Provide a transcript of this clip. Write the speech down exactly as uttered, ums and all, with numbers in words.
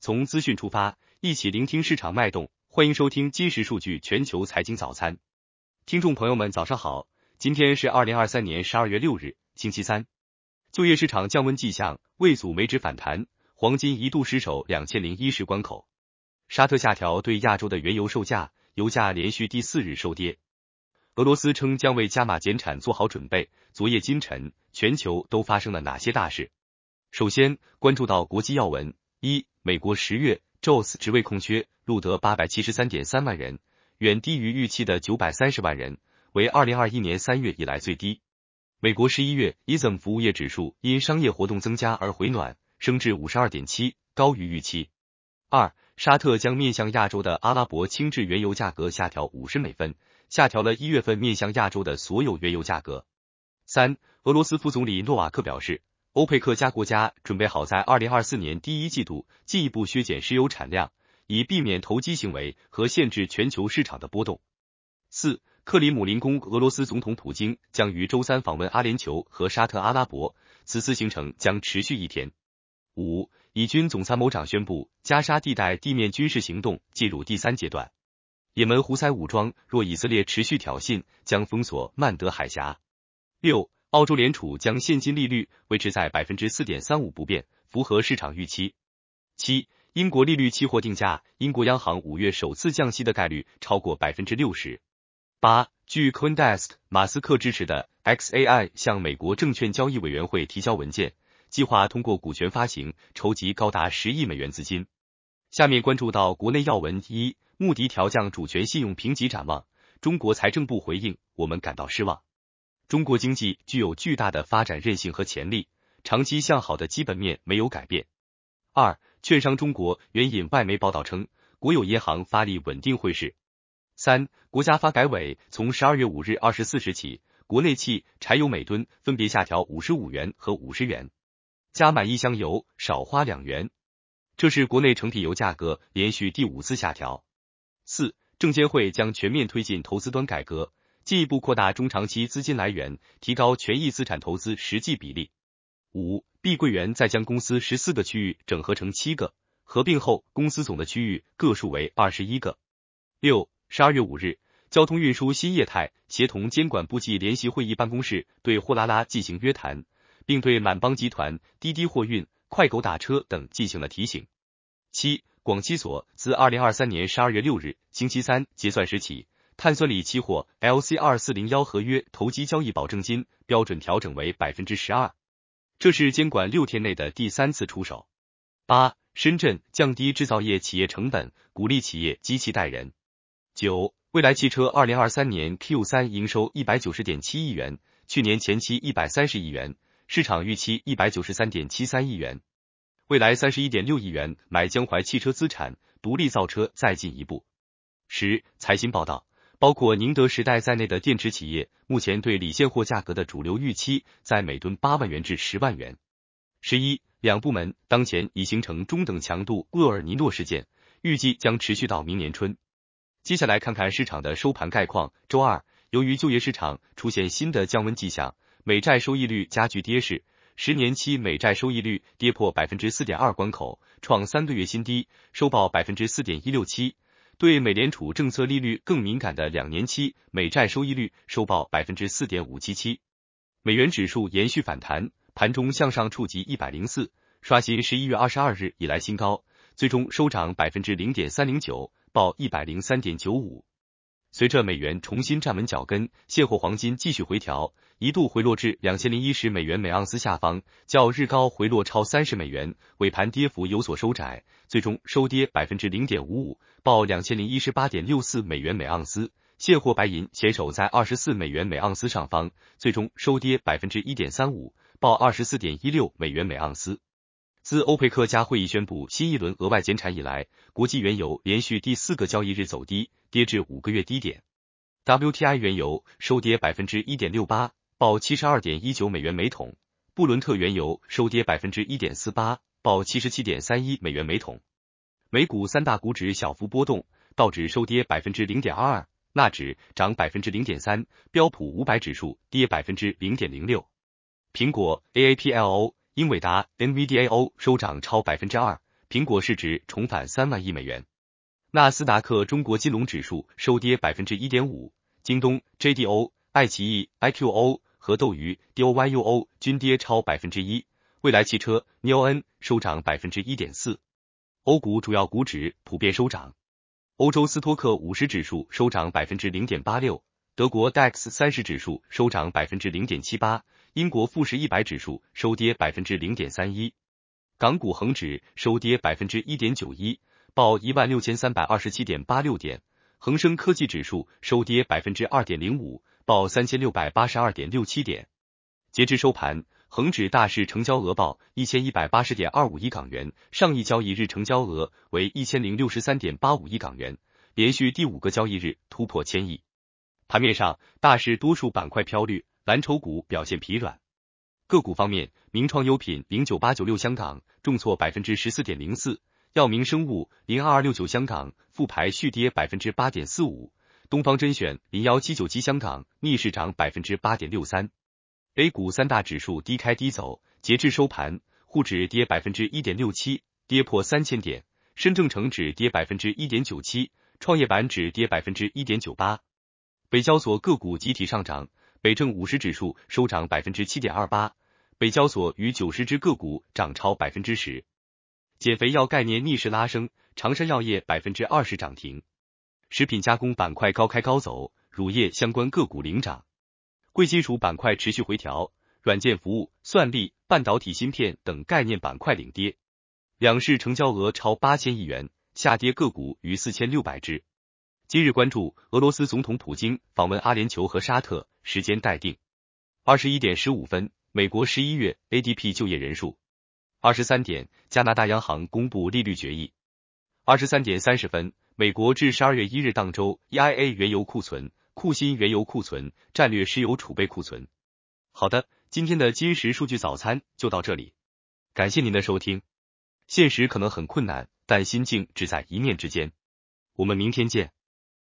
从资讯出发，一起聆听市场脉动。欢迎收听今时数据全球财经早餐。听众朋友们早上好，今天是二零二三年十二月六日，星期三。就业市场降温迹象，未阻美指反弹，黄金一度失守两千零一十关口。沙特下调对亚洲的原油售价，油价连续第四日收跌。俄罗斯称将为加码减产做好准备。昨夜今晨，全球都发生了哪些大事？首先关注到国际要闻。一、美国十月 J O S 职位空缺录得 八百七十三点三万人，远低于预期的九百三十万人，为二零二一年三月以来最低。美国十一月 I S M 服务业指数因商业活动增加而回暖，升至 五十二点七， 高于预期。二、沙特将面向亚洲的阿拉伯轻质原油价格下调五十美分，下调了一月份面向亚洲的所有原油价格。三、俄罗斯副总理诺瓦克表示，欧佩克加国家准备好在二零二四年第一季度进一步削减石油产量，以避免投机行为和限制全球市场的波动。四、克里姆林宫俄罗斯总统普京将于周三访问阿联酋和沙特阿拉伯，此次行程将持续一天。五、以军总参谋长宣布，加沙地带地面军事行动进入第三阶段。也门胡塞武装若以色列持续挑衅，将封锁曼德海峡。六、澳洲联储将现金利率维持在 百分之四点三五 不变，符合市场预期。七、英国利率期货定价，英国央行五月首次降息的概率超过 百分之六十。八、据 CoinDesk， 马斯克支持的 X A I 向美国证券交易委员会提交文件，计划通过股权发行筹集高达十亿美元资金。下面关注到国内要闻。一、穆迪调降主权信用评级展望，中国财政部回应，我们感到失望。中国经济具有巨大的发展韧性和潜力，长期向好的基本面没有改变。二、券商中国援引外媒报道称，国有银行发力稳定汇市。三、国家发改委从十二月五日二十四时起，国内汽柴油每吨分别下调五十五元和五十元，加满一箱油少花两元，这是国内成品油价格连续第五次下调。四、证监会将全面推进投资端改革，进一步扩大中长期资金来源，提高权益资产投资实际比例。五、碧桂园再将公司十四个区域整合成七个，合并后公司总的区域个数为二十一个。六、十二月五日，交通运输新业态协同监管部际联席会议办公室对货拉拉进行约谈，并对满帮集团、滴滴货运、快狗打车等进行了提醒。七、广期所自二零二三年十二月六日星期三结算时起，碳酸锂期货 L C 二四零一 合约投机交易保证金标准调整为 百分之十二， 这是监管六天内的第三次出手。八、深圳降低制造业企业成本，鼓励企业机器带人。九、蔚来汽车二零二三年 Q 三 营收 一百九十点七亿元，去年前期一百三十亿元，市场预期 一百九十三点七三亿元。蔚来 三十一点六亿元买江淮汽车资产，独立造车再进一步。十、财新报道，包括宁德时代在内的电池企业目前对锂现货价格的主流预期在每吨八万元至十万元。十一、两部门当前已形成中等强度厄尔尼诺事件，预计将持续到明年春。接下来看看市场的收盘概况。周二，由于就业市场出现新的降温迹象，美债收益率加剧跌势，十年期美债收益率跌破 百分之四点二 关口，创三个月新低，收报 百分之四点一六七。对美联储政策利率更敏感的两年期美债收益率收报 百分之四点五七七。美元指数延续反弹，盘中向上触及一百零四，刷新十一月二十二日以来新高，最终收涨 百分之零点三零九， 报 一百零三点九五。随着美元重新站稳脚跟，现货黄金继续回调，一度回落至两千零一十美元每盎司下方，较日高回落超三十美元，尾盘跌幅有所收窄，最终收跌 百分之零点五五， 报 两千零一十八点六四美元每盎司。现货白银险守在二十四美元每盎司上方，最终收跌 百分之一点三五， 报 二十四点一六美元每盎司。自欧佩克加会议宣布新一轮额外减产以来，国际原油连续第四个交易日走低，跌至五个月低点。W T I 原油收跌 百分之一点六八， 报 七十二点一九美元每桶。布伦特原油收跌 百分之一点四八， 报 七十七点三一美元每桶。美股三大股指小幅波动，道指收跌 百分之零点二二， 纳指涨 百分之零点三， 标普五百指数跌 百分之零点零六。苹果 A A P L O英伟达 N V D A O 收涨超 百分之二， 苹果市值重返三万亿美元。纳斯达克中国金融指数收跌 百分之一点五， 京东、J D O、爱奇艺、I Q O 和斗鱼 D O Y U O 均跌超 百分之一， 蔚来汽车 N O N 收涨 百分之一点四。 欧股主要股指普遍收涨，欧洲斯托克五十指数收涨 百分之零点八六， 德国 D A X 三十指数收涨 百分之零点七八， 英国富时一百指数收跌 百分之零点三一， 港股恒指收跌 百分之一点九一， 报 一万六千三百二十七点八六 点，恒生科技指数收跌 百分之二点零五， 报 三千六百八十二点六七 点。截至收盘，恒指大市成交额报 一千一百八十点二五亿港元，上一交易日成交额为 一千零六十三点八五亿港元，连续第五个交易日突破千亿。盘面上，大市多数板块飘绿，蓝筹股表现疲软。个股方面，名创优品零九八九六香港重挫 百分之十四点零四， 药明生物零二二六九香港复牌续跌 百分之八点四五， 东方甄选零一七九七香港逆势涨 百分之八点六三。 A 股三大指数低开低走，截至收盘，沪指跌 百分之一点六七， 跌破三千点，深证成指跌 百分之一点九七， 创业板指跌 百分之一点九八。 北交所个股集体上涨，北证五十指数收涨 百分之七点二八， 北交所逾九十只个股涨超 百分之十。 减肥药概念逆势拉升，长山药业 百分之二十 涨停。食品加工板块高开高走，乳业相关个股领涨。贵金属板块持续回调，软件服务、算力、半导体芯片等概念板块领跌。两市成交额超八千亿元，下跌个股逾四千六百只。今日关注俄罗斯总统普京访问阿联酋和沙特，时间待定。二十一点十五分，美国十一月 A D P 就业人数。二十三点，加拿大央行公布利率决议。二十三点三十分，美国至十二月一日当周 E I A 原油库存、库欣原油库存、战略石油储备库存。好的，今天的今时数据早餐就到这里，感谢您的收听。现实可能很困难，但心境只在一念之间。我们明天见。